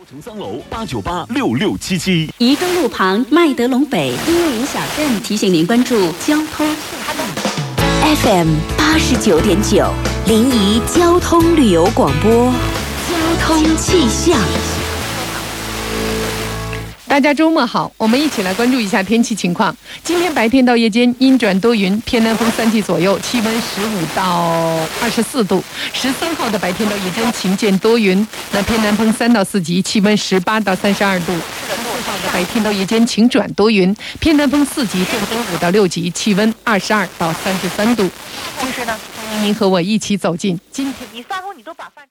城3楼8986677。 宜中路旁麦德龙北音乐营小镇提醒您关注交通。 FM 89.9，临沂交通旅游广播，交通气象。 大家周末好，我们一起来关注一下天气情况。今天白天到夜间阴转多云，偏南风3级左右，气温15到24度。13号的白天到夜间晴间多云，那偏南风3到4级，气温18到32度。14号的白天到夜间晴转多云，偏南风4级，阵风5到6级，气温22到33度。就是呢，欢迎您和我一起走进今天。 你发工你都把饭。